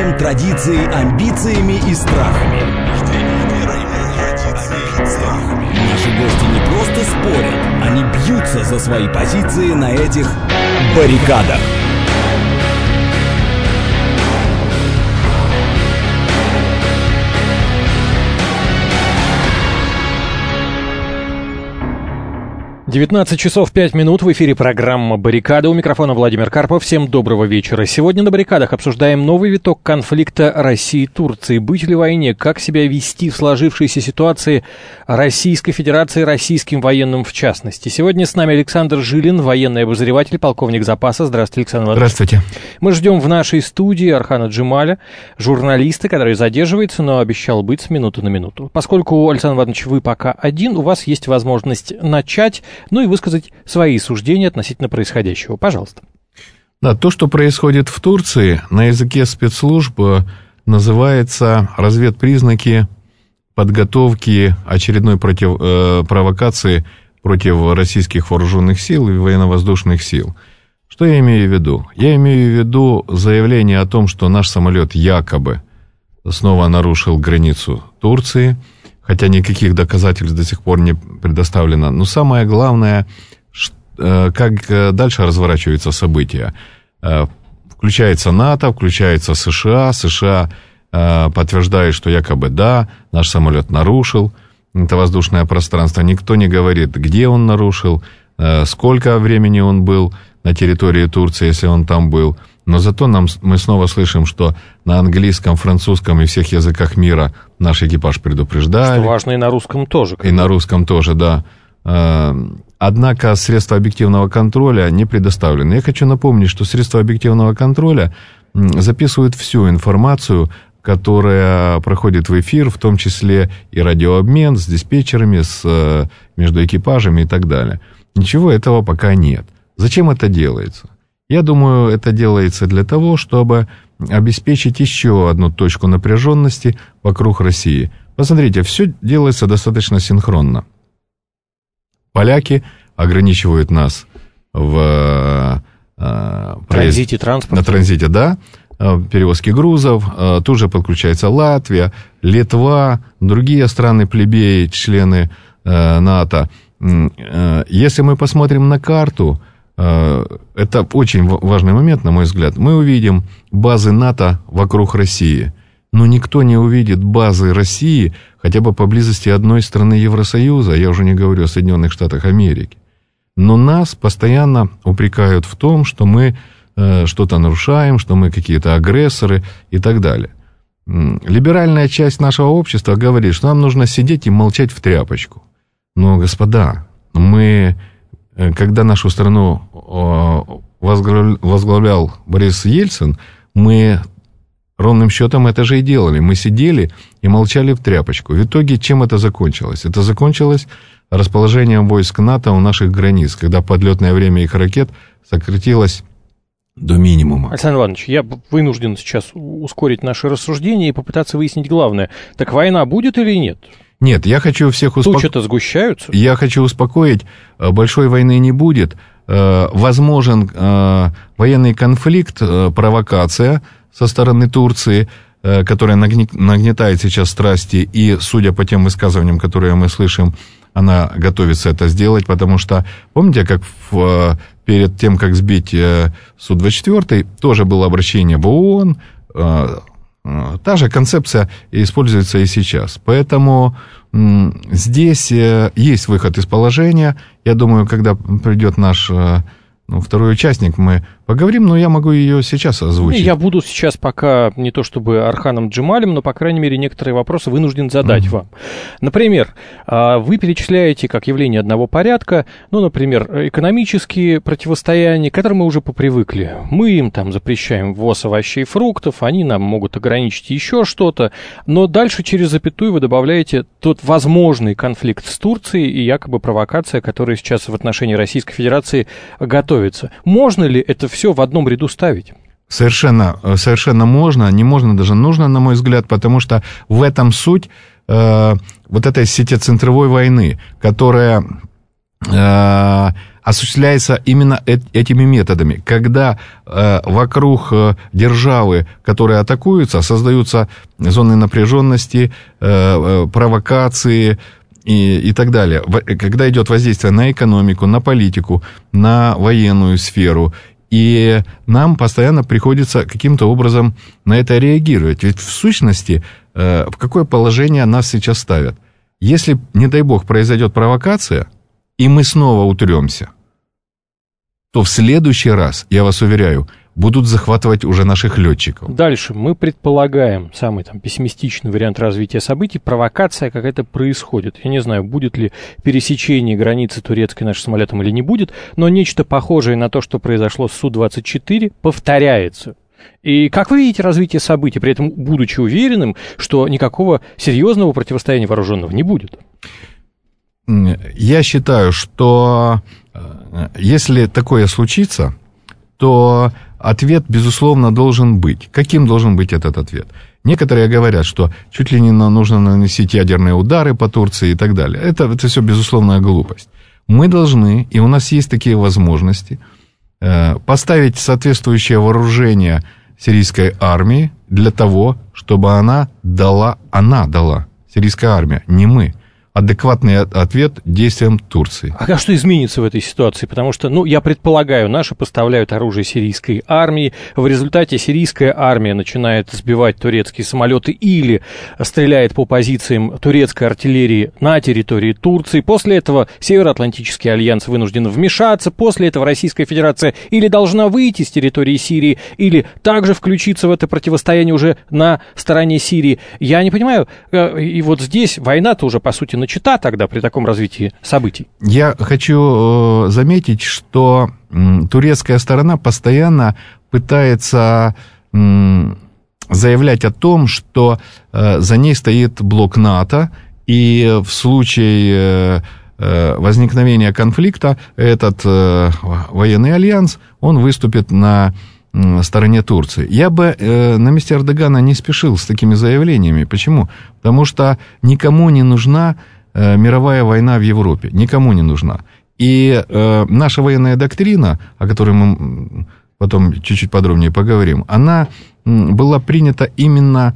верой, традицией, амбициями и страхами. Наши гости не просто спорят, они бьются за свои позиции на этих баррикадах. «19:05». В эфире программа «Баррикада». У микрофона Владимир Карпов. Всем доброго вечера. Сегодня на «Баррикадах» обсуждаем новый виток конфликта России и Турции. Быть ли войне? Как себя вести в сложившейся ситуации Российской Федерации, российским военным в частности? Сегодня с нами Александр Жилин, военный обозреватель, полковник запаса. Здравствуйте, Александр Иванович. Здравствуйте. Мы ждем в нашей студии Орхана Джемаля, журналиста, который задерживается, но обещал быть с минуты на минуту. Поскольку, Александр Иванович, вы пока один, у вас есть возможность начать, ну и высказать свои суждения относительно происходящего. Пожалуйста. Да, то, что происходит в Турции, на языке спецслужб называется разведпризнаки подготовки очередной провокации против российских вооруженных сил и военно-воздушных сил. Что я имею в виду? Я имею в виду заявление о том, что наш самолет якобы снова нарушил границу Турции, хотя никаких доказательств до сих пор не предоставлено. Но самое главное, как дальше разворачиваются события. Включается НАТО, включается США. США подтверждает, что якобы да, наш самолет нарушил это воздушное пространство. Никто не говорит, где он нарушил, сколько времени он был на территории Турции, если он там был. Но зато мы снова слышим, что на английском, французском и всех языках мира наш экипаж предупреждали. Что важно, и на русском тоже. И на русском тоже, да. Однако средства объективного контроля не предоставлены. Я хочу напомнить, что средства объективного контроля записывают всю информацию, которая проходит в эфир, в том числе и радиообмен с диспетчерами, между экипажами и так далее. Ничего этого пока нет. Зачем это делается? Я думаю, это делается для того, чтобы обеспечить еще одну точку напряженности вокруг России. Посмотрите, все делается достаточно синхронно. Поляки ограничивают нас в транзите транспорта. На транзите, да, перевозки грузов. Тут же подключается Латвия, Литва, другие страны-плебеи, члены НАТО. Если мы посмотрим на карту, это очень важный момент, на мой взгляд. Мы увидим базы НАТО вокруг России, но никто не увидит базы России хотя бы поблизости одной страны Евросоюза, я уже не говорю о Соединенных Штатах Америки. Но нас постоянно упрекают в том, что мы что-то нарушаем, что мы какие-то агрессоры и так далее. Либеральная часть нашего общества говорит, что нам нужно сидеть и молчать в тряпочку. Но, господа, когда нашу страну возглавлял Борис Ельцин, мы ровным счетом это же и делали. Мы сидели и молчали в тряпочку. В итоге чем это закончилось? Это закончилось расположением войск НАТО у наших границ, когда подлетное время их ракет сократилось до минимума. Александр Иванович, я вынужден сейчас ускорить наши рассуждения и попытаться выяснить главное. Так война будет или нет? Нет, я хочу всех успокоить. Тучи-то сгущаются? Я хочу успокоить, большой войны не будет. Возможен военный конфликт, провокация со стороны Турции, которая нагнетает сейчас страсти, и, судя по тем высказываниям, которые мы слышим, она готовится это сделать, потому что, помните, как перед тем, как сбить Су-24, тоже было обращение в ООН, та же концепция используется и сейчас. Поэтому здесь есть выход из положения. Я думаю, когда придет наш второй участник, мы поговорим, но я могу ее сейчас озвучить. Я буду сейчас пока не то чтобы Орханом Джемалем, но, по крайней мере, некоторые вопросы вынужден задать вам. Например, вы перечисляете как явление одного порядка, например, экономические противостояния, к которым мы уже попривыкли. Мы им там запрещаем ввоз овощей и фруктов, они нам могут ограничить еще что-то, но дальше через запятую вы добавляете тот возможный конфликт с Турцией и якобы провокация, которая сейчас в отношении Российской Федерации готовится. Можно ли это все в одном ряду ставить? Совершенно можно, не можно, даже нужно, на мой взгляд, потому что в этом суть вот этой сетецентровой войны, которая осуществляется именно этими методами. Когда вокруг державы, которые атакуются, создаются зоны напряженности, провокации и так далее. Когда идет воздействие на экономику, на политику, на военную сферу, и нам постоянно приходится каким-то образом на это реагировать. Ведь в сущности, в какое положение нас сейчас ставят? Если, не дай бог, произойдет провокация, и мы снова утремся, то в следующий раз, я вас уверяю, будут захватывать уже наших летчиков. Дальше мы предполагаем, самый там пессимистичный вариант развития событий, провокация какая-то происходит. Я не знаю, будет ли пересечение границы турецкой нашим самолетом или не будет, но нечто похожее на то, что произошло с Су-24, повторяется. И как вы видите развитие событий, при этом будучи уверенным, что никакого серьезного противостояния вооруженного не будет? Я считаю, что если такое случится, то ответ, безусловно, должен быть. Каким должен быть этот ответ? Некоторые говорят, что чуть ли не нужно наносить ядерные удары по Турции и так далее. Это все, безусловная глупость. Мы должны, и у нас есть такие возможности, поставить соответствующее вооружение сирийской армии для того, чтобы она дала, сирийская армия, не мы, адекватный ответ действиям Турции. А что изменится в этой ситуации? Потому что, я предполагаю, наши поставляют оружие сирийской армии, в результате сирийская армия начинает сбивать турецкие самолеты или стреляет по позициям турецкой артиллерии на территории Турции. После этого Североатлантический альянс вынужден вмешаться, после этого Российская Федерация или должна выйти с территории Сирии, или также включиться в это противостояние уже на стороне Сирии. Я не понимаю, и вот здесь война-то уже, по сути, начата тогда при таком развитии событий. Я хочу заметить, что турецкая сторона постоянно пытается заявлять о том, что за ней стоит блок НАТО, и в случае возникновения конфликта этот военный альянс, он выступит на стороне Турции. Я бы на месте Эрдогана не спешил с такими заявлениями. Почему? Потому что никому не нужна мировая война в Европе. Никому не нужна. И наша военная доктрина, о которой мы потом чуть-чуть подробнее поговорим, она была принята именно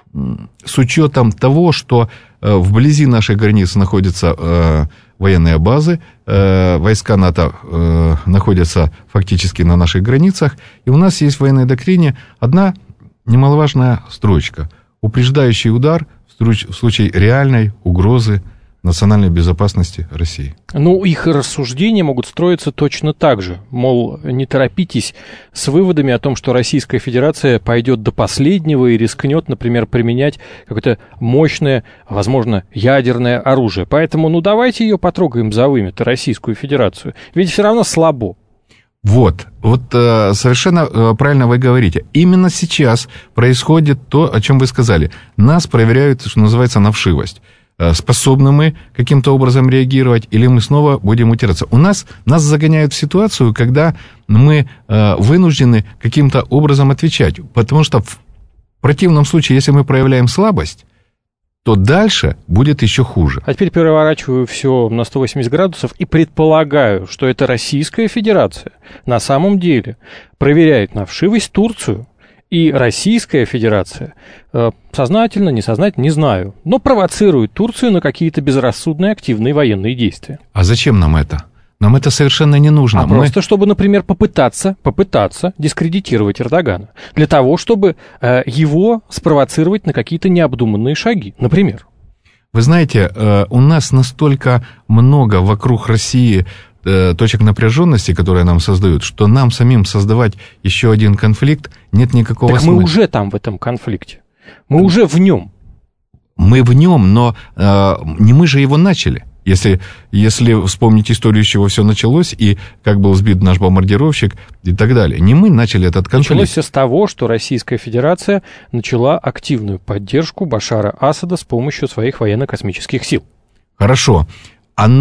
с учетом того, что вблизи нашей границы находятся военные базы, войска НАТО находятся фактически на наших границах, и у нас есть в военной доктрине одна немаловажная строчка: упреждающий удар в случае реальной угрозы национальной безопасности России. Их рассуждения могут строиться точно так же. Мол, не торопитесь с выводами о том, что Российская Федерация пойдет до последнего и рискнет, например, применять какое-то мощное, возможно, ядерное оружие. Поэтому, давайте ее потрогаем за вымя-то, Российскую Федерацию. Ведь все равно слабо. Вот совершенно правильно вы говорите. Именно сейчас происходит то, о чем вы сказали. Нас проверяют, что называется, на вшивость. Способны мы каким-то образом реагировать, или мы снова будем утираться. Нас загоняют в ситуацию, когда мы вынуждены каким-то образом отвечать. Потому что в противном случае, если мы проявляем слабость, то дальше будет еще хуже. А теперь переворачиваю все на 180 градусов и предполагаю, что это Российская Федерация на самом деле проверяет на вшивость Турцию. И Российская Федерация сознательно, несознательно, не знаю, но провоцирует Турцию на какие-то безрассудные активные военные действия. А зачем нам это? Нам это совершенно не нужно. Просто чтобы, например, попытаться дискредитировать Эрдогана. Для того, чтобы его спровоцировать на какие-то необдуманные шаги, например. Вы знаете, у нас настолько много вокруг России точек напряженности, которые нам создают, что нам самим создавать еще один конфликт нет никакого смысла. Мы уже там в этом конфликте. Мы уже в нем. Мы в нем, но не мы же его начали. Если вспомнить историю, с чего все началось, и как был сбит наш бомбардировщик и так далее. Не мы начали этот конфликт. Началось все с того, что Российская Федерация начала активную поддержку Башара Асада с помощью своих военно-космических сил. Хорошо.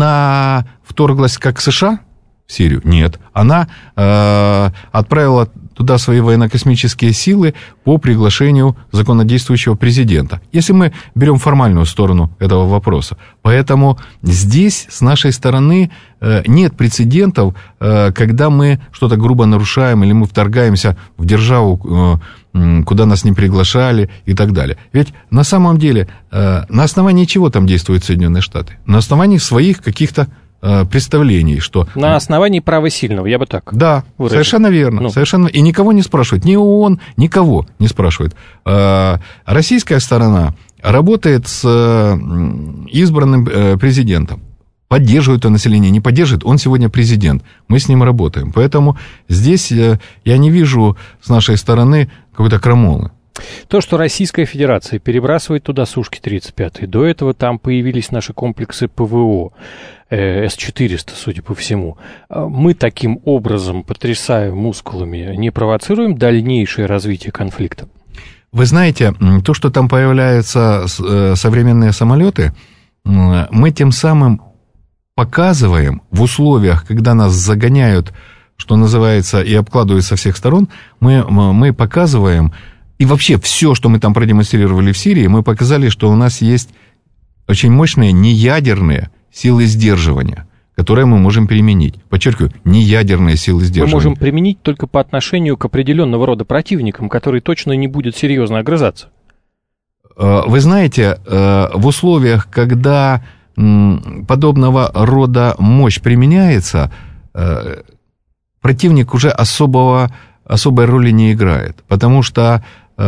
Она вторглась как США в Сирию? Нет. Она отправила туда свои военно-космические силы по приглашению законодействующего президента, если мы берем формальную сторону этого вопроса. Поэтому здесь с нашей стороны нет прецедентов, когда мы что-то грубо нарушаем или мы вторгаемся в державу, куда нас не приглашали и так далее. Ведь на самом деле на основании чего там действуют Соединенные Штаты? На основании своих каких-то представлений, что... На основании права сильного, я бы так Да, выразил. Совершенно верно. Совершенно... И никого не спрашивает, ни ООН, никого не спрашивает. Российская сторона работает с избранным президентом. Поддерживает он население, не поддерживает, он сегодня президент. Мы с ним работаем. Поэтому здесь я не вижу с нашей стороны какой-то крамолы. То, что Российская Федерация перебрасывает туда Сушки-35, до этого там появились наши комплексы ПВО, С-400, судя по всему. Мы таким образом, потрясая мускулами, не провоцируем дальнейшее развитие конфликта? Вы знаете, то, что там появляются современные самолеты, мы тем самым показываем в условиях, когда нас загоняют, что называется, и обкладывают со всех сторон, мы показываем, и вообще все, что мы там продемонстрировали в Сирии, мы показали, что у нас есть очень мощные неядерные силы сдерживания, которые мы можем применить. Подчеркиваю, неядерные силы сдерживания. Мы можем применить только по отношению к определенного рода противникам, который точно не будет серьезно огрызаться. Вы знаете, в условиях, когда подобного рода мощь применяется, противник уже особой роли не играет, потому что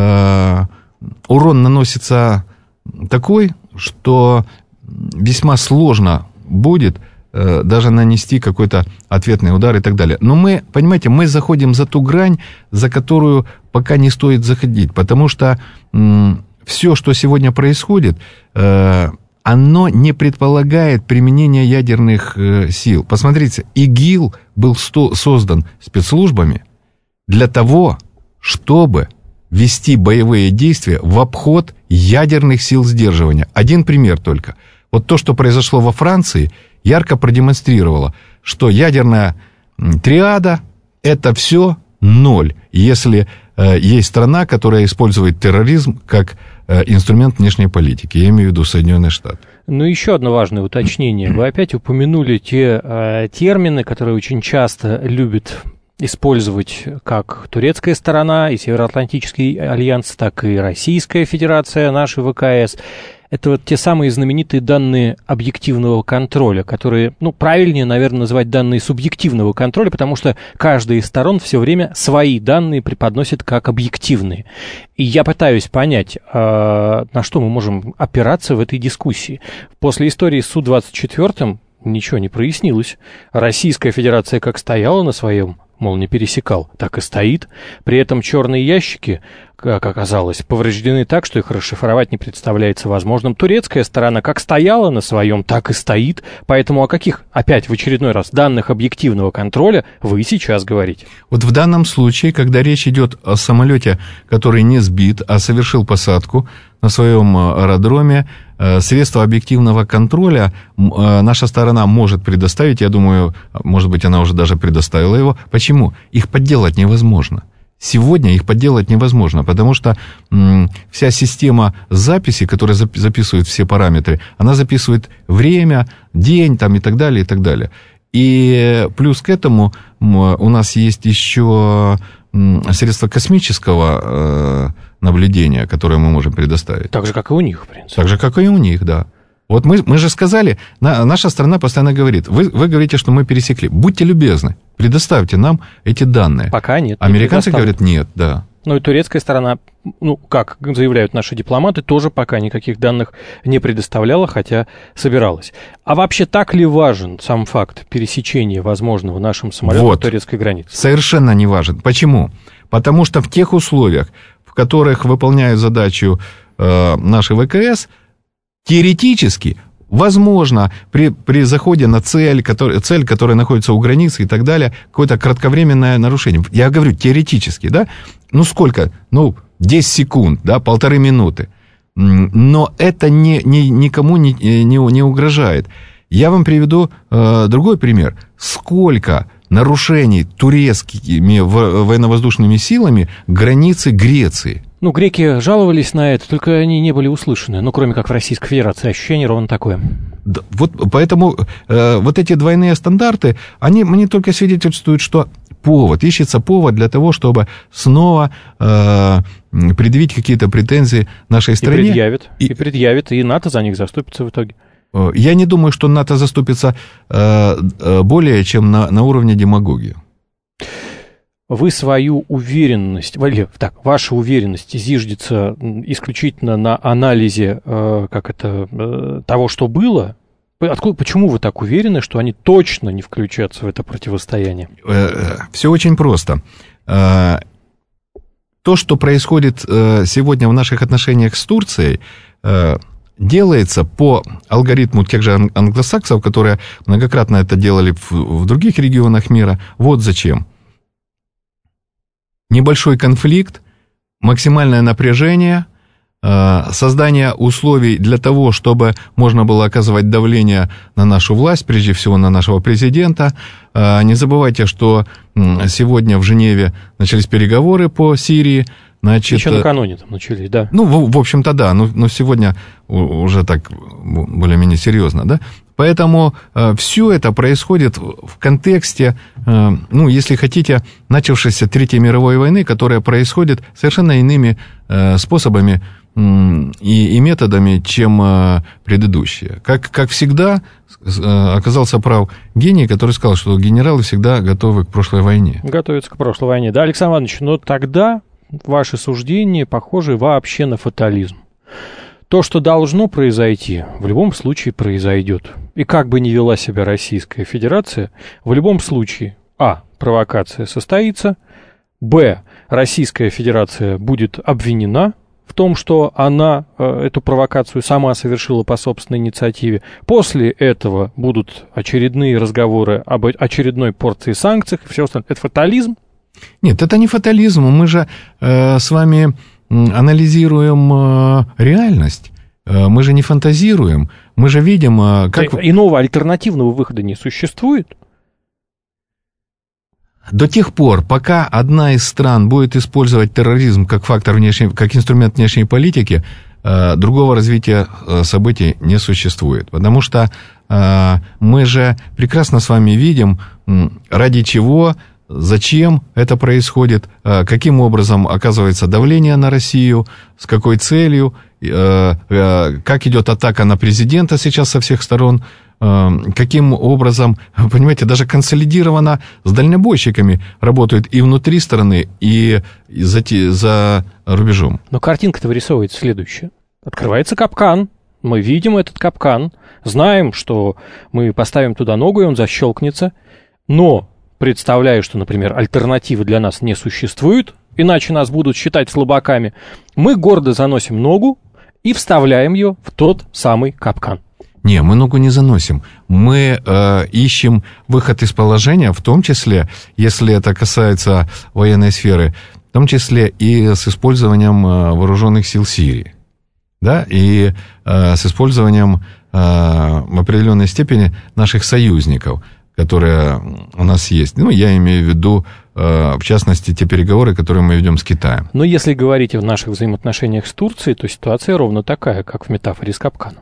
урон наносится такой, что весьма сложно будет даже нанести какой-то ответный удар и так далее. Но мы, понимаете, мы заходим за ту грань, за которую пока не стоит заходить, потому что все, что сегодня происходит, оно не предполагает применение ядерных сил. Посмотрите, ИГИЛ был создан спецслужбами для того, чтобы вести боевые действия в обход ядерных сил сдерживания. Один пример только. Вот то, что произошло во Франции, ярко продемонстрировало, что ядерная триада – это все ноль, если есть страна, которая использует терроризм как инструмент внешней политики. Я имею в виду Соединенные Штаты. Ну, еще одно важное уточнение. Вы опять упомянули те термины, которые очень часто любят использовать как турецкая сторона и Североатлантический альянс, так и Российская Федерация, наши ВКС. Это вот те самые знаменитые данные объективного контроля, которые, правильнее, наверное, называть данные субъективного контроля, потому что каждая из сторон все время свои данные преподносит как объективные. И я пытаюсь понять, на что мы можем опираться в этой дискуссии. После истории с Су-24 ничего не прояснилось. Российская Федерация как стояла на своем, мол, не пересекал, так и стоит. При этом черные ящики, как оказалось, повреждены так, что их расшифровать не представляется возможным. Турецкая сторона как стояла на своем, так и стоит. Поэтому о каких, опять в очередной раз, данных объективного контроля вы сейчас говорите? Вот в данном случае, когда речь идет о самолете, который не сбит, а совершил посадку на своем аэродроме, средства объективного контроля наша сторона может предоставить, я думаю, может быть, она уже даже предоставила его. Почему? Их подделать невозможно. Сегодня их подделать невозможно, потому что вся система записи, которая записывает все параметры, она записывает время, день там, и так далее, и так далее. И плюс к этому у нас есть еще средства космического наблюдения, которые мы можем предоставить. Так же, как и у них, в принципе. Так же, как и у них, да. Вот мы же сказали, наша страна постоянно говорит, вы говорите, что мы пересекли. Будьте любезны, предоставьте нам эти данные. Пока нет. Американцы говорят нет, да. Ну и турецкая сторона, как заявляют наши дипломаты, тоже пока никаких данных не предоставляла, хотя собиралась. А вообще так ли важен сам факт пересечения возможного нашим самолетом турецкой границы? Совершенно не важен. Почему? Потому что в тех условиях, в которых выполняют задачу наши ВКС, теоретически, возможно, при заходе на цель, которая находится у границы и так далее, какое-то кратковременное нарушение. Я говорю теоретически, да? Сколько? 10 секунд, да, 1,5 минуты. Но это никому не угрожает. Я вам приведу другой пример. Сколько нарушений турецкими военно-воздушными силами границы Греции. Ну, греки жаловались на это, только они не были услышаны. Ну, кроме как в Российской Федерации. Ощущение ровно такое. Да, вот поэтому вот эти двойные стандарты, они мне только свидетельствуют, что ищется повод для того, чтобы снова предъявить какие-то претензии нашей стране. И предъявит, и НАТО за них заступится в итоге. Я не думаю, что НАТО заступится более чем на уровне демагогии. Вы свою уверенность, ваша уверенность зиждется исключительно на анализе того, что было. Почему вы так уверены, что они точно не включатся в это противостояние? Все очень просто. То, что происходит сегодня в наших отношениях с Турцией, делается по алгоритму тех же англосаксов, которые многократно это делали в других регионах мира. Вот зачем. Небольшой конфликт, максимальное напряжение, создание условий для того, чтобы можно было оказывать давление на нашу власть, прежде всего на нашего президента. Не забывайте, что сегодня в Женеве начались переговоры по Сирии. Значит, еще накануне там начались, да. Ну, в общем-то, да, но сегодня уже так более-менее серьезно, да. Поэтому все это происходит в контексте, если хотите, начавшейся Третьей мировой войны, которая происходит совершенно иными способами и методами, чем предыдущие. Как всегда, оказался прав гений, который сказал, что генералы всегда готовы к прошлой войне. Готовятся к прошлой войне. Да, Александр Иванович, но тогда ваши суждения похожи вообще на фатализм. То, что должно произойти, в любом случае произойдет. И как бы ни вела себя Российская Федерация, в любом случае, провокация состоится, Российская Федерация будет обвинена в том, что она эту провокацию сама совершила по собственной инициативе. После этого будут очередные разговоры об очередной порции санкций и все остальное. Это фатализм? Нет, это не фатализм. Мы же с вами анализируем реальность. Мы же не фантазируем. Мы же видим, как... Иного альтернативного выхода не существует? До тех пор, пока одна из стран будет использовать терроризм как фактор как инструмент внешней политики, другого развития событий не существует. Потому что мы же прекрасно с вами видим, ради чего, зачем это происходит, каким образом оказывается давление на Россию, с какой целью, как идет атака на президента сейчас со всех сторон, каким образом, понимаете, даже консолидированно с дальнобойщиками работают и внутри страны, и за рубежом. Но картинка-то вырисовывается следующая. Открывается капкан, мы видим этот капкан, знаем, что мы поставим туда ногу, и он защелкнется, но представляю, что, например, альтернативы для нас не существует, иначе нас будут считать слабаками, мы гордо заносим ногу и вставляем ее в тот самый капкан. Не, мы ногу не заносим. Мы ищем выход из положения, в том числе, если это касается военной сферы, в том числе и с использованием вооруженных сил Сирии. Да? И с использованием в определенной степени наших союзников, которые у нас есть. Ну, я имею в виду, в частности, те переговоры, которые мы ведем с Китаем. Но если говорить о наших взаимоотношениях с Турцией, то ситуация ровно такая, как в метафоре с капканом.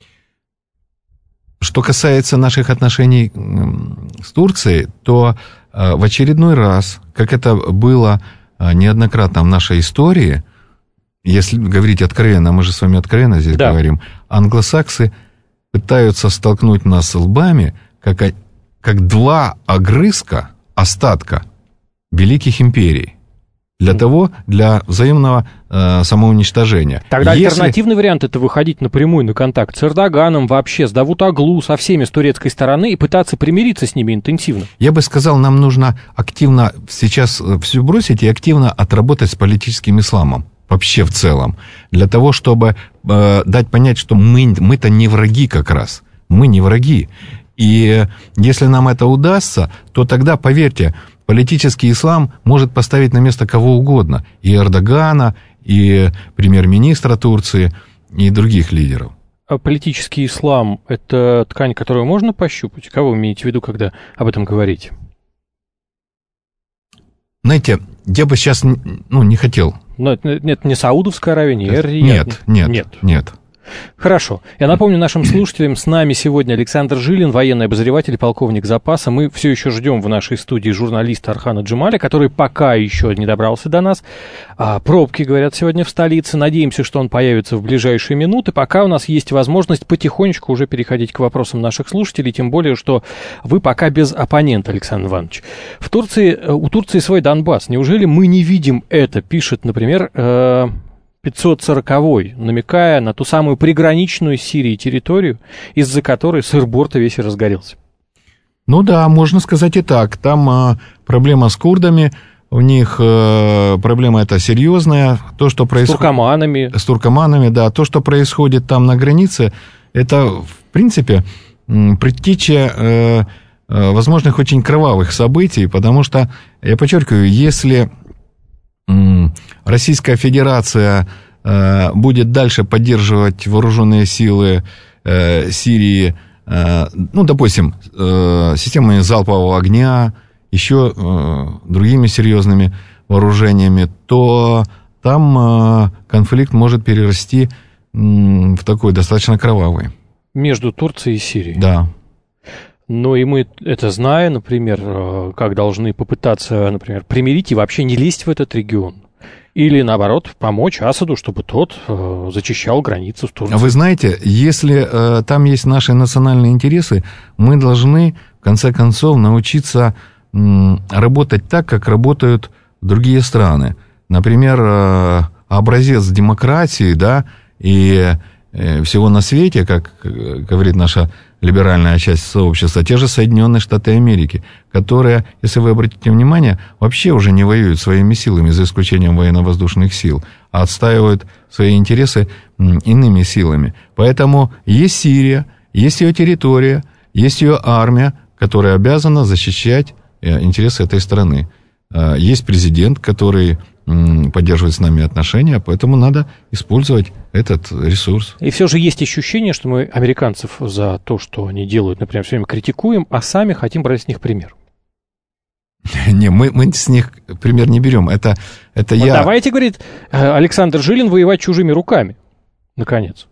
Что касается наших отношений с Турцией, то в очередной раз, как это было неоднократно в нашей истории, если говорить откровенно, мы же с вами откровенно здесь говорим, англосаксы пытаются столкнуть нас лбами, как два огрызка, остатка великих империй. Для взаимного самоуничтожения. Тогда альтернативный вариант — это выходить напрямую на контакт с Эрдоганом, вообще с Давутоглу, со всеми с турецкой стороны и пытаться примириться с ними интенсивно. Я бы сказал, нам нужно активно сейчас все бросить и активно отработать с политическим исламом. Вообще в целом. Для того, чтобы дать понять, что мы-то не враги как раз. Мы не враги. И если нам это удастся, то тогда, поверьте, политический ислам может поставить на место кого угодно. И Эрдогана, и премьер-министра Турции, и других лидеров. А политический ислам — это ткань, которую можно пощупать? Кого вы имеете в виду, когда об этом говорите? знаете, я бы сейчас, не хотел. Но нет, не Саудовская Аравия, не Эр-Рияд. Нет. Хорошо. Я напомню нашим слушателям, с нами сегодня Александр Жилин, военный обозреватель, полковник запаса. Мы все еще ждем в нашей студии журналиста Архана Джемаля, который пока еще не добрался до нас. Пробки, говорят, сегодня в столице. Надеемся, что он появится в ближайшие минуты. Пока у нас есть возможность потихонечку уже переходить к вопросам наших слушателей, тем более, что вы пока без оппонента, Александр Иванович. У Турции свой Донбасс. Неужели мы не видим это? Пишет, например, 540-й, намекая на ту самую приграничную с Сирией территорию, из-за которой сыр-бор-то весь и разгорелся. Ну да, можно сказать и так. Там проблема с курдами, у них проблема эта серьезная. То, что происходит... С туркоманами, да. То, что происходит там на границе, это, в принципе, предтеча возможных очень кровавых событий, потому что, я подчеркиваю, если Российская Федерация будет дальше поддерживать вооруженные силы Сирии, допустим, системами залпового огня, еще другими серьезными вооружениями, то там конфликт может перерасти в такой достаточно кровавый. Между Турцией и Сирией? Да. Но и мы это зная, например, как должны попытаться, например, примирить и вообще не лезть в этот регион. Или, наоборот, помочь Асаду, чтобы тот зачищал границу с Турцией. Вы знаете, если там есть наши национальные интересы, мы должны, в конце концов, научиться работать так, как работают другие страны. Например, образец демократии, да, и всего на свете, как говорит наша либеральная часть сообщества, те же Соединенные Штаты Америки, которые, если вы обратите внимание, вообще уже не воюют своими силами, за исключением военно-воздушных сил, а отстаивают свои интересы иными силами. Поэтому есть Сирия, есть ее территория, есть ее армия, которая обязана защищать интересы этой страны. Есть президент, который поддерживать с нами отношения, поэтому надо использовать этот ресурс. И все же есть ощущение, что мы американцев за то, что они делают, например, все время критикуем, а сами хотим брать с них пример. Не, мы с них пример не берем. Это я... Давайте, говорит Александр Жилин, воевать чужими руками, наконец.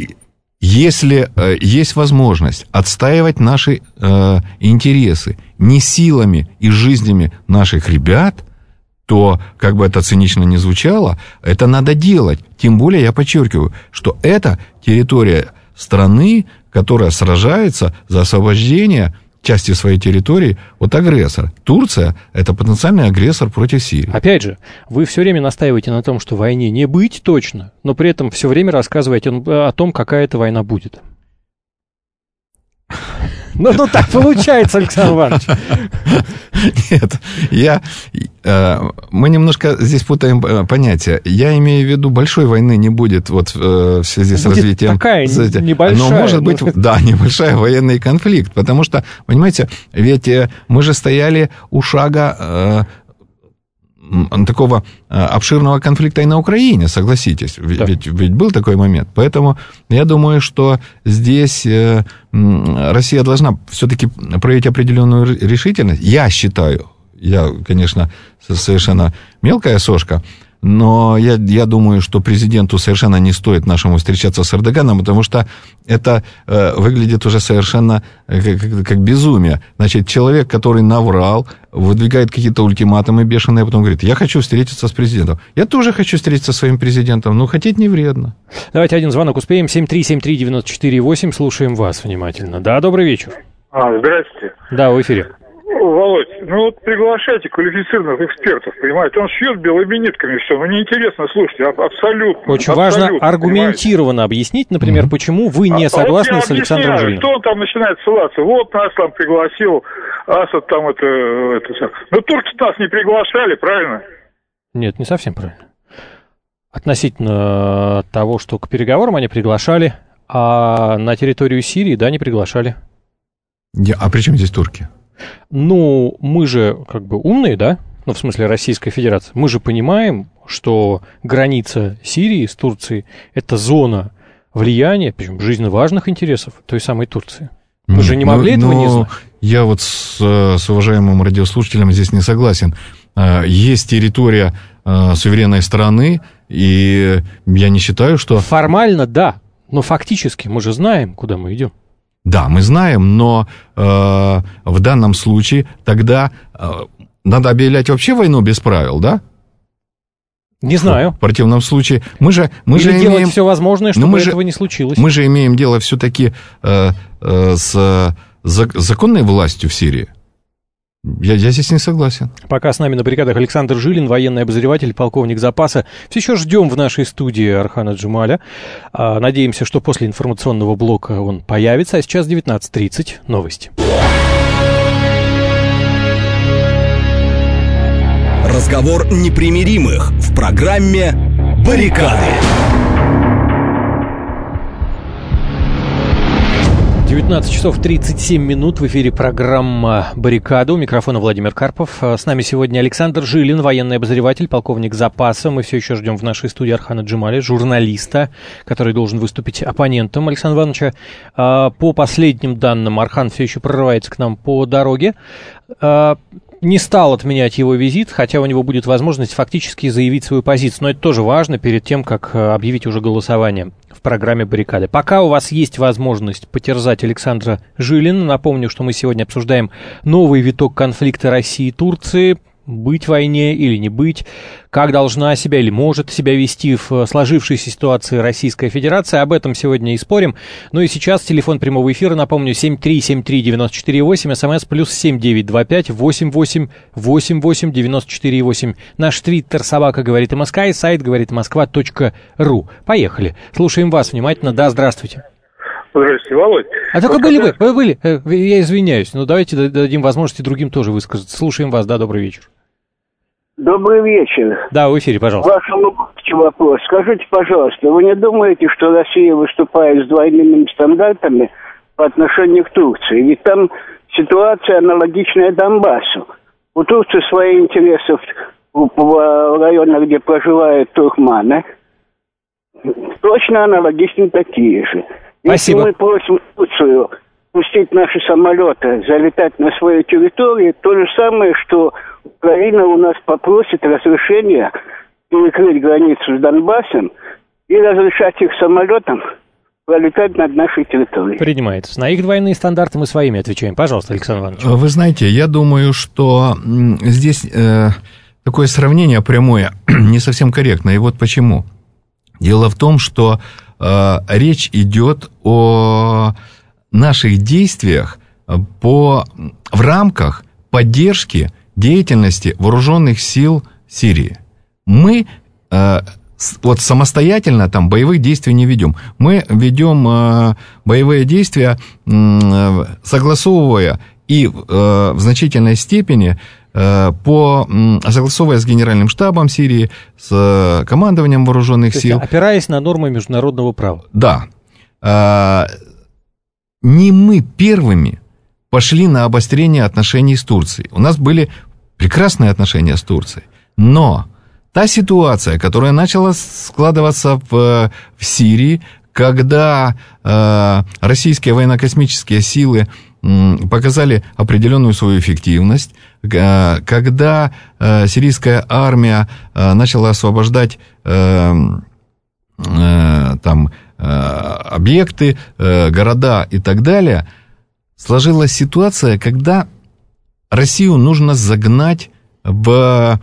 Если есть возможность отстаивать наши интересы не силами и жизнями наших ребят, то, как бы это цинично ни звучало, это надо делать. Тем более, я подчеркиваю, что это территория страны, которая сражается за освобождение части своей территории от агрессора. Турция – это потенциальный агрессор против Сирии. Опять же, вы все время настаиваете на том, что войне не быть точно, но при этом все время рассказываете о том, какая эта война будет. Ну, так получается, Александр Иванович. Нет, мы немножко здесь путаем понятия. Я имею в виду, большой войны не будет вот в связи с развитием. Такая небольшая. Но может быть, да, небольшой военный конфликт, потому что, понимаете, ведь мы же стояли у шага такого обширного конфликта и на Украине, согласитесь, да. ведь был такой момент. Поэтому я думаю, что здесь Россия должна все-таки проявить определенную решительность. Я считаю, я, конечно, совершенно мелкая сошка, но я думаю, что президенту совершенно не стоит нашему встречаться с Эрдоганом, потому что это выглядит уже совершенно как безумие. Значит, человек, который наврал, выдвигает какие-то ультиматумы бешеные, а потом говорит, я хочу встретиться с президентом. Я тоже хочу встретиться со своим президентом, но хотеть не вредно. Давайте один звонок успеем. 7373948, слушаем вас внимательно. Да, добрый вечер. Здравствуйте. Да, в эфире. Володь, приглашайте квалифицированных экспертов, понимаете? Он шьет белыми нитками все, неинтересно, слушайте, абсолютно. Очень важно аргументированно объяснить, например, почему вы не согласны с Александром Жилиным. Что он там начинает ссылаться? Вот нас там пригласил, Асад там это. Но турки нас не приглашали, правильно? Нет, не совсем правильно. Относительно того, что к переговорам они приглашали, а на территорию Сирии, да, не приглашали. А при чем здесь турки? Ну, мы же как бы умные, да? Ну, в смысле Российская Федерация. Мы же понимаем, что граница Сирии с Турцией – это зона влияния, причем жизненно важных интересов той самой Турции. Мы же не могли этого не знать. Я вот с уважаемым радиослушателем здесь не согласен. есть территория суверенной страны, и я не считаю, что... Формально, да, но фактически мы же знаем, куда мы идем. Да, мы знаем, но в данном случае тогда надо объявлять вообще войну без правил, да? Не знаю. В противном случае мы же делать имеем... все возможное, чтобы этого не случилось. Мы же имеем дело все-таки с законной властью в Сирии. Я здесь не согласен. Пока с нами на баррикадах Александр Жилин, военный обозреватель, полковник запаса. Все еще ждем в нашей студии Орхана Джумаля. Надеемся, что после информационного блока он появится. А сейчас 19:30. Новости. Разговор непримиримых в программе «Баррикады». 19 часов 37 минут, в эфире программа «Баррикада». У микрофона Владимир Карпов. С нами сегодня Александр Жилин, военный обозреватель, полковник запаса. Мы все еще ждем в нашей студии Орхана Джумаля, журналиста, который должен выступить оппонентом Александра Ивановича. По последним данным, Орхан все еще прорывается к нам по дороге. Не стал отменять его визит, хотя у него будет возможность фактически заявить свою позицию. Но это тоже важно перед тем, как объявить уже голосование в программе «Баррикады». Пока у вас есть возможность потерзать Александра Жилина, напомню, что мы сегодня обсуждаем новый виток конфликта России и Турции. Быть в войне или не быть, как должна себя или может себя вести в сложившейся ситуации Российская Федерация. Об этом сегодня и спорим. Ну и сейчас телефон прямого эфира, напомню, 7373948, смс +7 925 88 88 94 8. Наш твиттер собака говорит МСК и сайт говоритмосква.ру. Поехали. Слушаем вас внимательно. Да, здравствуйте. Здравствуйте, Володь. А только вы были. Я извиняюсь, но давайте дадим возможности другим тоже высказаться. Слушаем вас, да, добрый вечер. Добрый вечер. Да, в эфире, пожалуйста. Вашему вопрос. Скажите, пожалуйста, вы не думаете, что Россия выступает с двойными стандартами по отношению к Турции? Ведь там ситуация аналогичная Донбассу. У Турции свои интересы в районах, где проживают туркманы, точно аналогичны такие же. Спасибо. Если мы просим Турцию пустить наши самолеты, залетать на свою территорию, то же самое, что Украина у нас попросит разрешения перекрыть границу с Донбассом и разрешать их самолетам пролетать над нашей территорией. Принимается. На их двойные стандарты мы своими отвечаем. Пожалуйста, Александр Иванович. Вы знаете, я думаю, что здесь такое сравнение прямое не совсем корректно. И вот почему. Дело в том, что речь идет о наших действиях в рамках поддержки деятельности вооруженных сил Сирии. Мы вот самостоятельно там боевых действий не ведем. Мы ведем боевые действия, согласовывая и в значительной степени согласовывая с Генеральным штабом Сирии, с командованием вооруженных сил. Опираясь на нормы международного права. Да. Не мы первыми пошли на обострение отношений с Турцией. У нас были прекрасные отношения с Турцией. Но та ситуация, которая начала складываться в Сирии, когда российские военно-космические силы показали определенную свою эффективность, когда сирийская армия начала освобождать там объекты, города и так далее, сложилась ситуация, когда Россию нужно загнать в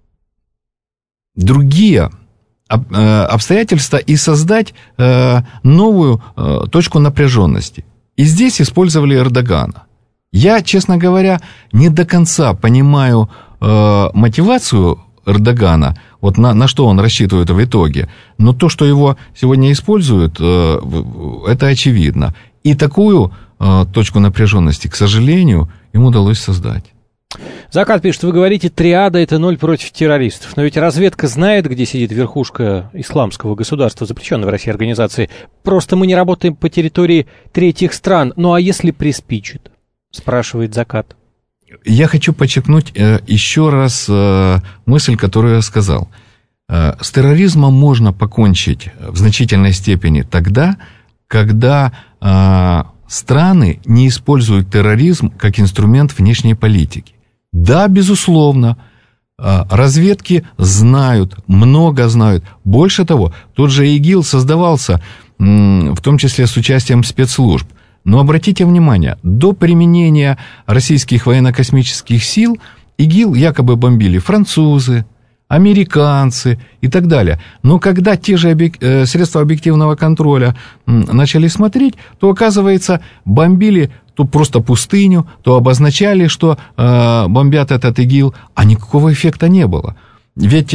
другие обстоятельства и создать новую точку напряженности. И здесь использовали Эрдогана. Я, честно говоря, не до конца понимаю мотивацию Эрдогана, вот на что он рассчитывает в итоге. Но то, что его сегодня используют, это очевидно. И такую точку напряженности, к сожалению, ему удалось создать. Закат пишет, вы говорите, триада — это 0 против террористов. Но ведь разведка знает, где сидит верхушка исламского государства, запрещенной в России организации. Просто мы не работаем по территории третьих стран. Ну а если приспичит? Спрашивает Закат. Я хочу подчеркнуть еще раз мысль, которую я сказал. С терроризмом можно покончить в значительной степени тогда, когда страны не используют терроризм как инструмент внешней политики. Да, безусловно, разведки знают, много знают. Больше того, тот же ИГИЛ создавался, в том числе с участием спецслужб. Но обратите внимание, до применения российских военно-космических сил ИГИЛ якобы бомбили французы, американцы и так далее. Но когда те же средства объективного контроля начали смотреть, то, оказывается, бомбили то просто пустыню, то обозначали, что бомбят этот ИГИЛ, а никакого эффекта не было. Ведь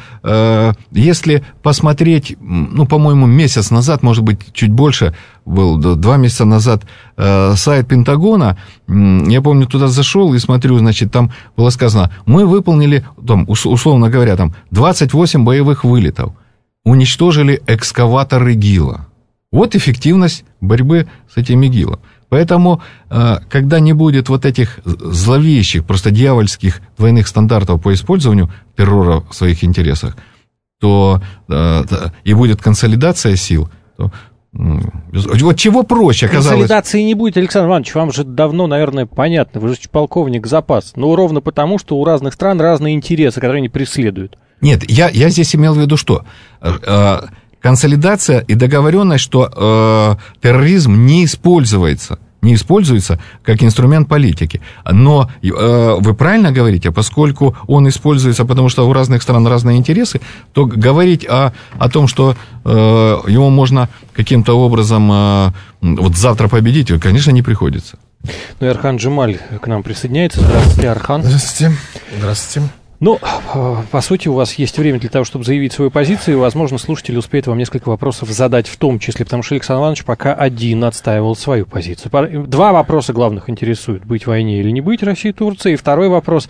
если посмотреть, по-моему, месяц назад, может быть, чуть больше, был 2 месяца назад, сайт Пентагона, я помню, туда зашел и смотрю, значит, там было сказано, мы выполнили, там, условно говоря, там 28 боевых вылетов, уничтожили экскаватор ИГИЛа. Вот эффективность борьбы с этим ИГИЛом. Поэтому, когда не будет вот этих зловещих, просто дьявольских двойных стандартов по использованию террора в своих интересах, то и будет консолидация сил, то вот чего проще оказалось. Консолидации не будет, Александр Иванович, вам же давно, наверное, понятно, вы же полковник запас. Ну, ровно потому, что у разных стран разные интересы, которые они преследуют. Нет, я здесь имел в виду что? Консолидация и договоренность, что терроризм не используется как инструмент политики. Но вы правильно говорите, поскольку он используется, потому что у разных стран разные интересы, то говорить о том, что его можно каким-то образом вот завтра победить, конечно, не приходится. Ну и Орхан Джемаль к нам присоединяется. Здравствуйте, Орхан. Здравствуйте. Здравствуйте. Ну, по сути, у вас есть время для того, чтобы заявить свою позицию, и, возможно, слушатели успеют вам несколько вопросов задать в том числе, потому что Александр Иванович пока один отстаивал свою позицию. 2 вопроса главных интересуют: быть в войне или не быть России и Турции. И второй вопрос: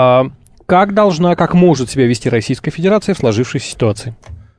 как может себя вести Российская Федерация в сложившейся ситуации?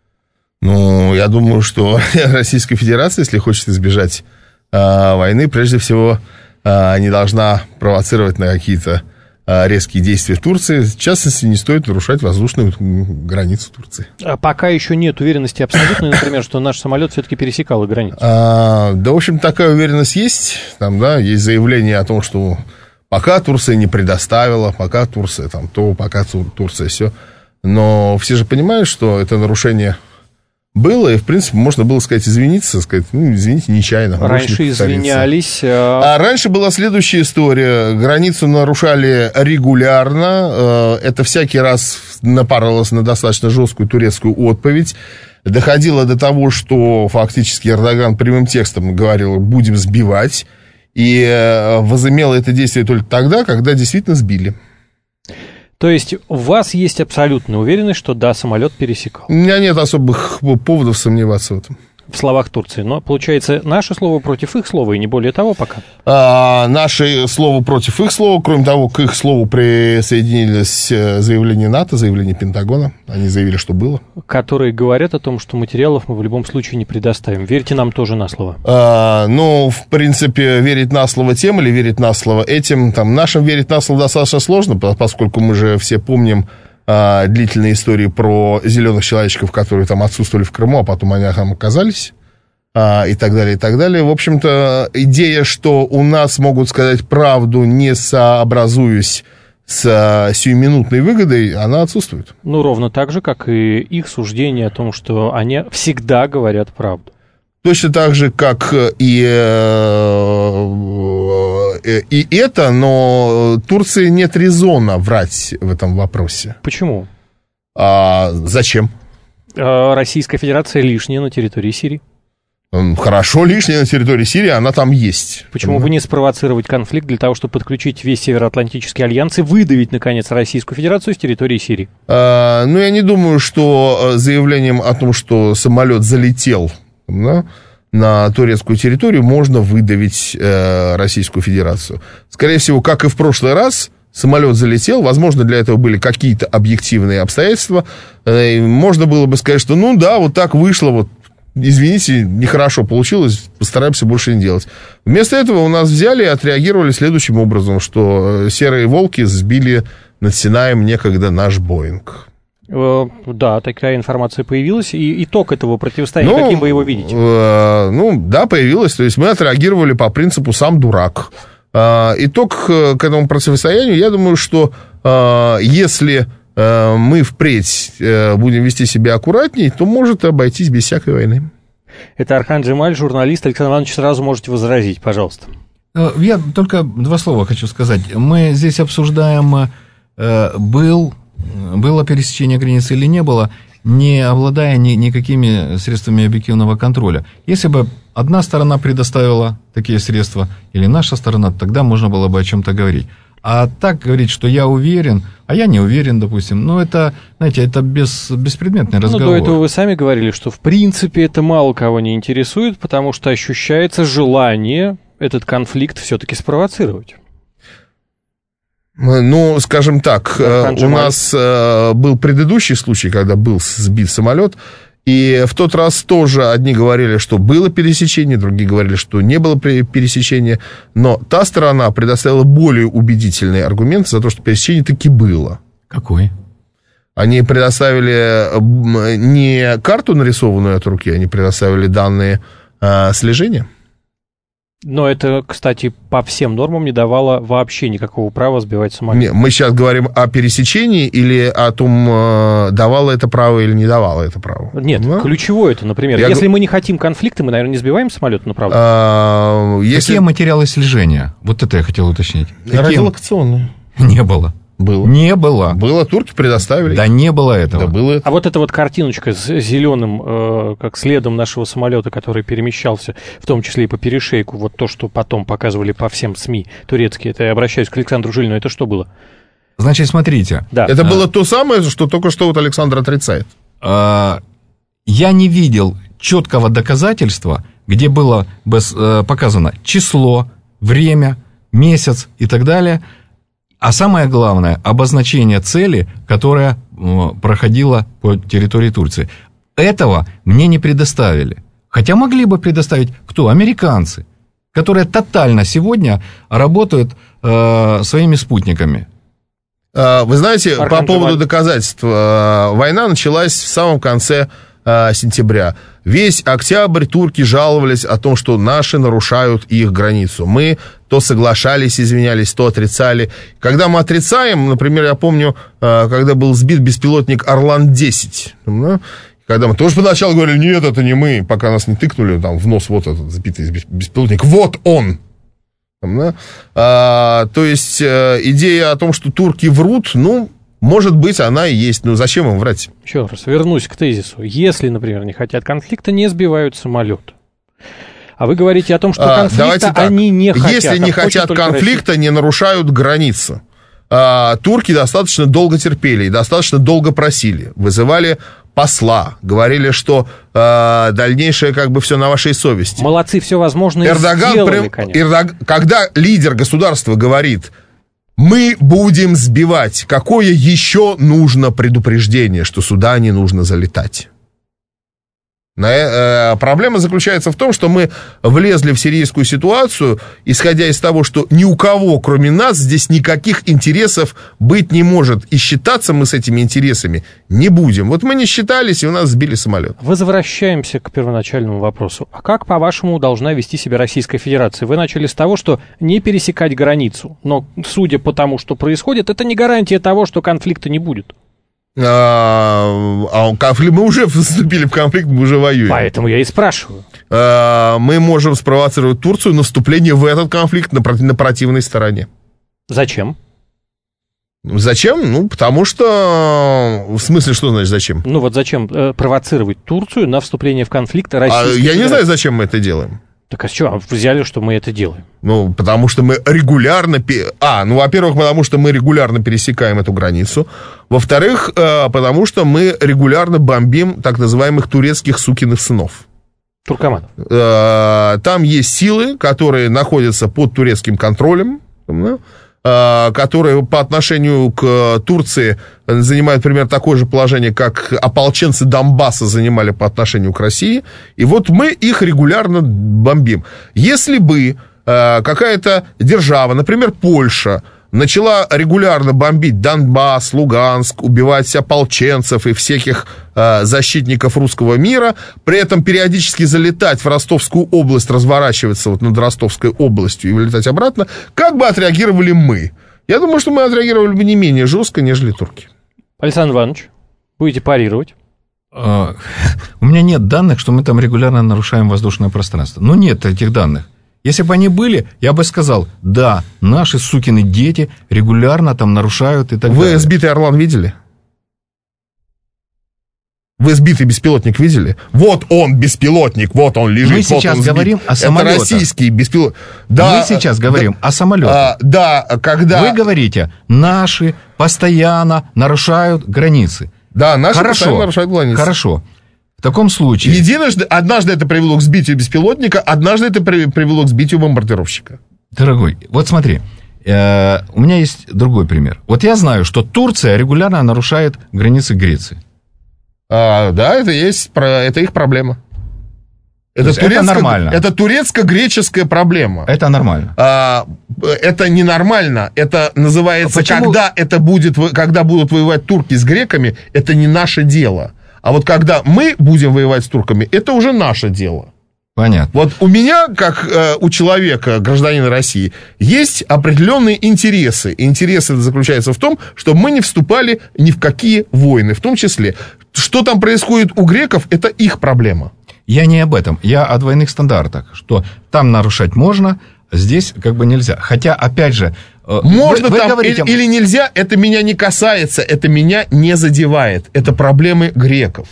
Ну, я думаю, что Российская Федерация, если хочет избежать войны, прежде всего не должна провоцировать на какие-то резкие действия в Турции. В частности, не стоит нарушать воздушную границу Турции. А пока еще нет уверенности абсолютной, например, что наш самолет все-таки пересекал границу. Да, в общем, такая уверенность есть. Там, да, есть заявление о том, что пока Турция не предоставила, пока Турция там то, пока Турция все. Но все же понимают, что это нарушение было, и, в принципе, можно было сказать, сказать, извините, нечаянно. Раньше извинялись. А раньше была следующая история. Границу нарушали регулярно. Это всякий раз напарывалось на достаточно жесткую турецкую отповедь. Доходило до того, что фактически Эрдоган прямым текстом говорил, будем сбивать. И возымело это действие только тогда, когда действительно сбили. То есть у вас есть абсолютная уверенность, что да, самолет пересекал? У меня нет особых поводов сомневаться в этом. В словах Турции. Но, получается, наше слово против их слова, и не более того пока? Наше слово против их слова. Кроме того, к их слову присоединились заявления НАТО, заявления Пентагона. Они заявили, что было. Которые говорят о том, что материалов мы в любом случае не предоставим. Верьте нам тоже на слово. В принципе, верить на слово тем или верить на слово этим. Там, нашим верить на слово достаточно сложно, поскольку мы же все помним длительные истории про зеленых человечков, которые там отсутствовали в Крыму, а потом они там оказались, и так далее, и так далее. В общем-то, идея, что у нас могут сказать правду, не сообразуясь с сиюминутной выгодой, она отсутствует. Ну, ровно так же, как и их суждение о том, что они всегда говорят правду. Точно так же, как и это, но Турции нет резона врать в этом вопросе. Почему? Зачем? Российская Федерация лишняя на территории Сирии. Хорошо, лишняя на территории Сирии, она там есть. Почему бы не спровоцировать конфликт для того, чтобы подключить весь Североатлантический альянс и выдавить, наконец, Российскую Федерацию с территории Сирии? Я не думаю, что заявлением о том, что самолет залетел, да, на турецкую территорию, можно выдавить Российскую Федерацию. Скорее всего, как и в прошлый раз, самолет залетел, возможно, для этого были какие-то объективные обстоятельства. Можно было бы сказать, что вот так вышло, извините, нехорошо получилось, постараемся больше не делать. Вместо этого у нас взяли и отреагировали следующим образом, что серые волки сбили над Синаем некогда наш Боинг. Да, такая информация появилась. И итог этого противостояния, каким вы его видите? Да, появилась. То есть мы отреагировали по принципу «сам дурак». Итог к этому противостоянию, я думаю, что если мы впредь будем вести себя аккуратней, то может обойтись без всякой войны. Это Орхан Джемаль, журналист. Александр Иванович, сразу можете возразить, пожалуйста. Я только два слова хочу сказать. Мы здесь обсуждаем, было пересечение границы или не было, не обладая никакими средствами объективного контроля. Если бы одна сторона предоставила такие средства, или наша сторона, тогда можно было бы о чем-то говорить. А так говорить, что я уверен, а я не уверен, допустим, это, знаете, это беспредметный разговор. До этого вы сами говорили, что в принципе это мало кого не интересует, потому что ощущается желание этот конфликт все-таки спровоцировать. Ну, скажем так, у нас был предыдущий случай, когда был сбит самолет, и в тот раз тоже одни говорили, что было пересечение, другие говорили, что не было пересечения, но та сторона предоставила более убедительные аргументы за то, что пересечение таки было. Какой? Они предоставили не карту, нарисованную от руки, они предоставили данные слежения. Но это, кстати, по всем нормам не давало вообще никакого права сбивать самолет. Мы сейчас говорим о пересечении или о том, давало это право или не давало это право? Нет, ключевое это, например, если мы не хотим конфликта, мы, наверное, не сбиваем самолет направо. Какие материалы слежения? Вот это я хотел уточнить. Радиолокационные. Не было. Было. Не было. Было, турки предоставили. Да не было этого. Да, было. А вот эта вот картиночка с зеленым, как следом нашего самолета, который перемещался, в том числе и по перешейку, вот то, что потом показывали по всем СМИ турецкие, это я обращаюсь к Александру Жилину, это что было? Значит, смотрите. Да. Это было то самое, что только что вот Александр отрицает. Я не видел четкого доказательства, где было показано число, время, месяц и так далее. А самое главное, обозначение цели, которая проходила по территории Турции. Этого мне не предоставили. Хотя могли бы предоставить кто? Американцы, которые тотально сегодня работают своими спутниками. Вы знаете, по поводу доказательств, война началась в самом конце сентября. Весь октябрь турки жаловались о том, что наши нарушают их границу. Мы то соглашались, извинялись, то отрицали. Когда мы отрицаем, например, я помню, когда был сбит беспилотник Орлан-10, когда мы тоже поначалу говорили, нет, это не мы, пока нас не тыкнули там в нос вот этот сбитый беспилотник, вот он. То есть идея о том, что турки врут, может быть, она и есть, но зачем им врать? Еще раз, вернусь к тезису. Если, например, не хотят конфликта, не сбивают самолет. А вы говорите о том, что конфликта они не хотят. Если не хотят конфликта, не нарушают границы. Турки достаточно долго терпели и достаточно долго просили. Вызывали посла, говорили, что дальнейшее все на вашей совести. Молодцы, все возможное сделали, конечно. Когда лидер государства говорит... Мы будем сбивать. Какое еще нужно предупреждение, что сюда не нужно залетать? Проблема заключается в том, что мы влезли в сирийскую ситуацию, исходя из того, что ни у кого, кроме нас, здесь никаких интересов быть не может. И считаться мы с этими интересами не будем. Вот мы не считались, и у нас сбили самолет. Возвращаемся к первоначальному вопросу. А как, по-вашему, должна вести себя Российская Федерация? Вы начали с того, что не пересекать границу. Но, судя по тому, что происходит, это не гарантия того, что конфликта не будет. Мы уже вступили в конфликт, мы уже воюем. Поэтому я и спрашиваю. Мы можем спровоцировать Турцию на вступление в этот конфликт на противной стороне. Зачем? Зачем? Потому что... В смысле, что значит зачем? Зачем провоцировать Турцию на вступление в конфликт Российской Федерации? Я не знаю, зачем мы это делаем. Так а с чего взяли, что мы это делаем? Потому что мы регулярно... во-первых, потому что мы регулярно пересекаем эту границу. Во-вторых, потому что мы регулярно бомбим так называемых турецких сукиных сынов. Туркоманов. Там есть силы, которые находятся под турецким контролем, которые по отношению к Турции занимают примерно такое же положение, как ополченцы Донбасса занимали по отношению к России. И вот мы их регулярно бомбим. Если бы какая-то держава, например, Польша, начала регулярно бомбить Донбасс, Луганск, убивать ополченцев и всяких защитников русского мира, при этом периодически залетать в Ростовскую область, разворачиваться над Ростовской областью и вылетать обратно, как бы отреагировали мы? Я думаю, что мы отреагировали бы не менее жестко, нежели турки. Александр Иванович, будете парировать? У меня нет данных, что мы там регулярно нарушаем воздушное пространство. Ну, нет этих данных. Если бы они были, я бы сказал, да, наши сукины дети регулярно там нарушают и так далее. Вы сбитый Орлан видели? Вы сбитый беспилотник видели? Вот он, беспилотник, вот он лежит. Мы вот сейчас он говорим о самолетах. Это российский беспилотник. Да, мы сейчас говорим о самолетах. Да, когда... Вы говорите, наши постоянно нарушают границы. Да, наши постоянно нарушают границы. Хорошо. В таком случае... Однажды это привело к сбитию беспилотника, однажды это привело к сбитию бомбардировщика. Дорогой, вот смотри, у меня есть другой пример. Вот я знаю, что Турция регулярно нарушает границы Греции. Да, это их проблема. Это нормально. Это турецко-греческая проблема. Это нормально. Это ненормально. Это называется, почему? Когда будут воевать турки с греками, это не наше дело. А вот когда мы будем воевать с турками, это уже наше дело. Понятно. Вот у меня, как у человека, гражданина России, есть определенные интересы. Интересы заключаются в том, чтобы мы не вступали ни в какие войны, в том числе. Что там происходит у греков, это их проблема. Я не об этом. Я о двойных стандартах. Что там нарушать можно, здесь как бы нельзя. Хотя, опять же... Можно вы там говорите... или нельзя, это меня не касается, это меня не задевает. Это проблемы греков.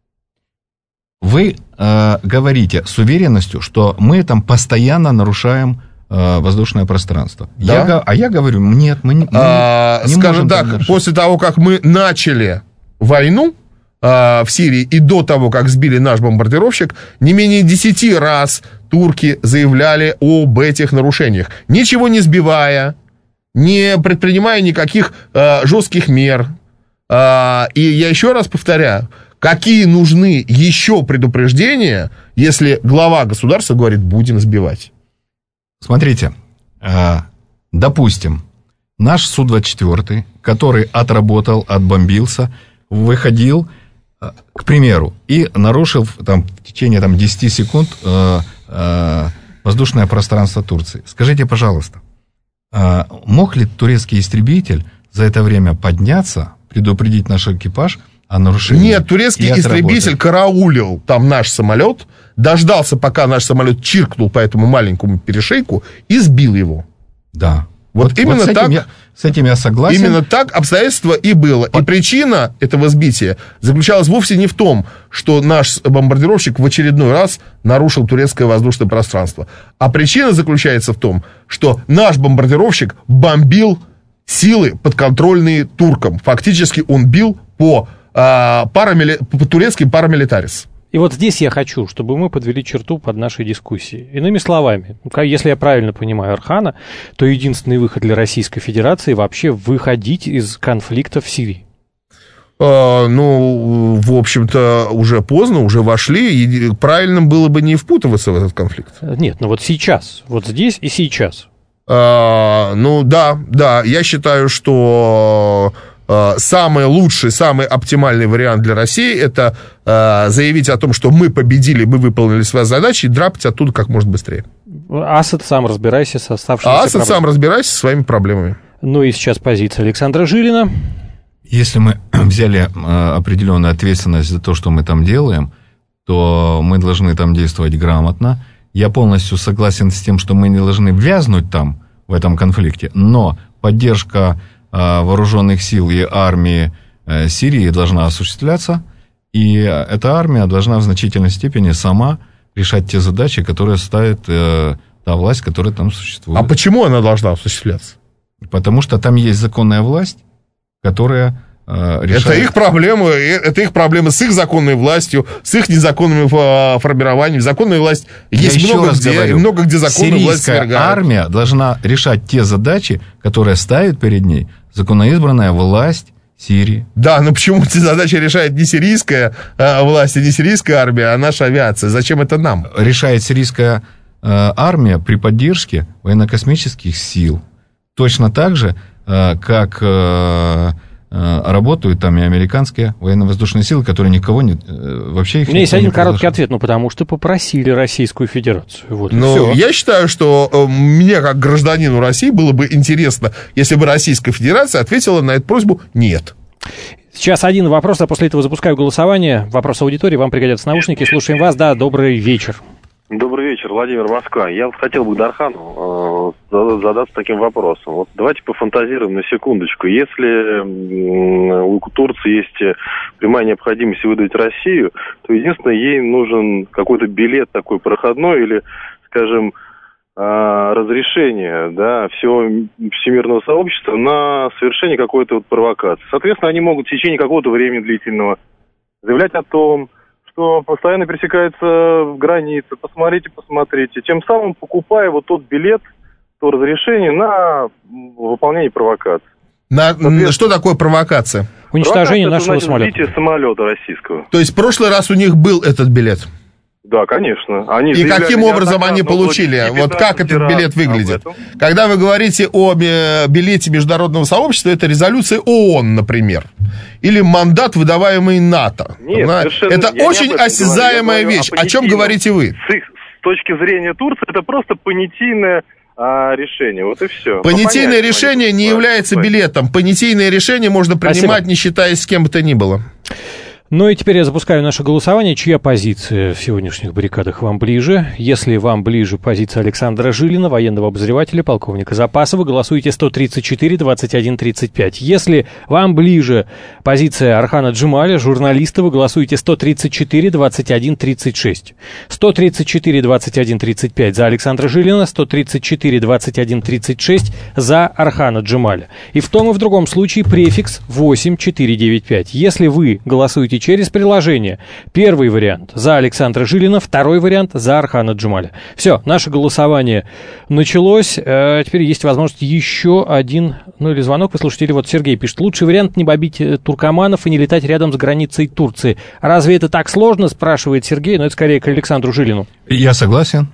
Вы говорите с уверенностью, что мы там постоянно нарушаем воздушное пространство. Да? Я говорю, нет, мы не скажем так, после того, как мы начали войну в Сирии и до того, как сбили наш бомбардировщик, не менее 10 раз турки заявляли об этих нарушениях. Ничего не сбивая, не предпринимая никаких жестких мер. И я еще раз повторяю, какие нужны еще предупреждения, если глава государства говорит, будем сбивать? Смотрите, допустим, наш Су-24, который отработал, отбомбился, выходил, к примеру, и нарушил там, в течение 10 секунд воздушное пространство Турции. Скажите, пожалуйста, мог ли турецкий истребитель за это время подняться, предупредить наш экипаж о нарушении? Нет, турецкий истребитель караулил там наш самолет, дождался, пока наш самолет чиркнул по этому маленькому перешейку и сбил его. Да. Вот именно с так. С этим я согласен. Именно так обстоятельство и было. И причина этого сбития заключалась вовсе не в том, что наш бомбардировщик в очередной раз нарушил турецкое воздушное пространство. А причина заключается в том, что наш бомбардировщик бомбил силы, подконтрольные туркам. Фактически он бил по турецким парамилитарис. И вот здесь я хочу, чтобы мы подвели черту под нашей дискуссией. Иными словами, если я правильно понимаю Орхана, то единственный выход для Российской Федерации вообще выходить из конфликта в Сирии. В общем-то, уже поздно, уже вошли. Правильным было бы не впутываться в этот конфликт. Нет, вот сейчас, вот здесь и сейчас. Да, я считаю, что... Самый лучший, самый оптимальный вариант для России — это заявить о том, что мы победили, мы выполнили свои задачи, и драпать оттуда как можно быстрее. Асад, сам разбирайся с оставшимися проблемами. Сам разбирайся со своими проблемами. Ну и сейчас позиция Александра Жилина. Если мы взяли определенную ответственность за то, что мы там делаем, то мы должны там действовать грамотно. Я полностью согласен с тем, что мы не должны ввязнуть там, в этом конфликте, но поддержка вооруженных сил и армии Сирии должна осуществляться, и эта армия должна в значительной степени сама решать те задачи, которые ставит та власть, которая там существует. А почему она должна осуществляться? Потому что там есть законная власть, которая решает... Это их проблемы с их законной властью, с их незаконными формированиями. Законная власть есть много где законная власть свергает. Сирийская армия должна решать те задачи, которые ставит перед ней законоизбранная власть Сирии. Да, но почему эти задачи решает не сирийская власть, не сирийская армия, а наша авиация? Зачем это нам? Решает сирийская армия при поддержке военно-космических сил. Точно так же, как работают там и американские военно-воздушные силы, которые никого не... вообще их... У меня есть один короткий ответ, потому что попросили Российскую Федерацию. Вот, я считаю, что мне, как гражданину России, было бы интересно, если бы Российская Федерация ответила на эту просьбу «нет». Сейчас один вопрос, а после этого запускаю голосование. Вопрос аудитории, вам пригодятся наушники. Слушаем вас. Да, добрый вечер. Добрый вечер, Владимир, Москва. Я вот хотел бы Дархану задаться таким вопросом. Вот давайте пофантазируем на секундочку. Если у Турции есть прямая необходимость выдавить Россию, то единственное, ей нужен какой-то билет такой проходной или, скажем, разрешение, да, всего всемирного сообщества на совершение какой-то вот провокации. Соответственно, они могут в течение какого-то времени длительного заявлять о том, что постоянно пересекаются границы, посмотрите, тем самым покупая вот тот билет, то разрешение на выполнение провокации. Что такое провокация? Уничтожение нашего самолета. Сбитие самолета российского. То есть в прошлый раз у них был этот билет? Да, конечно. И каким образом они получили? Вот как этот билет выглядит? Когда вы говорите о билете международного сообщества, это резолюция ООН, например. Или мандат, выдаваемый НАТО. Нет, это очень осязаемая вещь. О чем говорите вы? С точки зрения Турции, это просто понятийное решение. Вот и все. Понятийное решение не является билетом. Понятийное решение можно принимать, не считаясь с кем бы то ни было. Ну и теперь я запускаю наше голосование. Чья позиция в сегодняшних баррикадах вам ближе? Если вам ближе позиция Александра Жилина, военного обозревателя, полковника запаса, вы голосуете 134-21-35. Если вам ближе позиция Орхана Джемаля, журналиста, вы голосуете 134-21-36. 134-21-35 за Александра Жилина, 134-21-36 за Орхана Джемаля. И в том и в другом случае префикс 8495. Если вы голосуете через приложение, первый вариант за Александра Жилина, второй вариант за Орхана Джемаля. Все, наше голосование началось. Теперь есть возможность еще один, или звонок. Вы слушаете, или вот Сергей пишет: лучший вариант не бомбить туркоманов и не летать рядом с границей Турции. Разве это так сложно, спрашивает Сергей, но это скорее к Александру Жилину. Я согласен.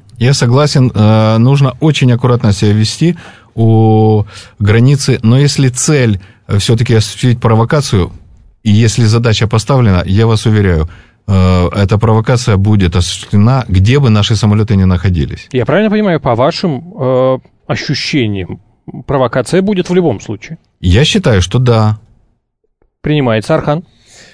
Нужно очень аккуратно себя вести у границы, но если цель все-таки осуществить провокацию, и если задача поставлена, я вас уверяю, эта провокация будет осуществлена, где бы наши самолеты ни находились. Я правильно понимаю, по вашим ощущениям, провокация будет в любом случае? Я считаю, что да. Принимается, Орхан.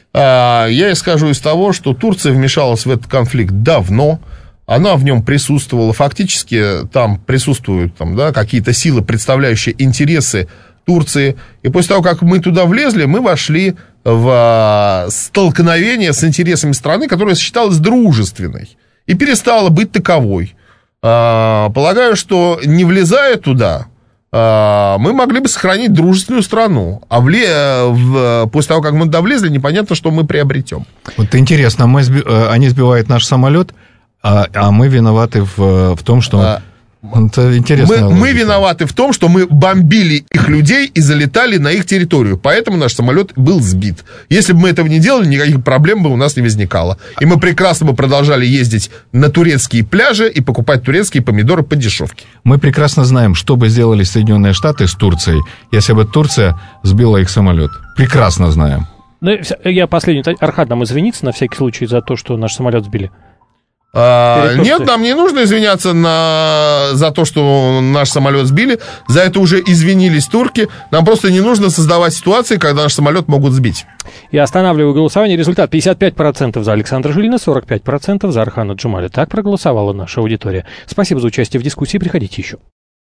Я исхожу из того, что Турция вмешалась в этот конфликт давно. Она в нем присутствовала. Фактически там присутствуют какие-то силы, представляющие интересы Турции. И после того, как мы туда влезли, мы вошли в столкновение с интересами страны, которая считалась дружественной и перестала быть таковой. Полагаю, что не влезая туда, мы могли бы сохранить дружественную страну. А после того, как мы туда влезли, непонятно, что мы приобретем. Вот интересно, они сбивают наш самолет, а мы виноваты в том, что... Это интересно. Мы виноваты в том, что мы бомбили их людей и залетали на их территорию. Поэтому наш самолет был сбит. Если бы мы этого не делали, никаких проблем бы у нас не возникало. И мы прекрасно бы продолжали ездить на турецкие пляжи и покупать турецкие помидоры по дешевке. Мы прекрасно знаем, что бы сделали Соединенные Штаты с Турцией, если бы Турция сбила их самолет. Прекрасно знаем. Ну, я последний. Орхан нам извинится на всякий случай за то, что наш самолет сбили. Нет, нам не нужно извиняться за то, что наш самолет сбили. За это уже извинились турки. Нам просто не нужно создавать ситуации, когда наш самолет могут сбить. Я останавливаю голосование. Результат: 55% за Александра Жилина, 45% за Орхана Джемаля. Так проголосовала наша аудитория. Спасибо за участие в дискуссии. Приходите еще.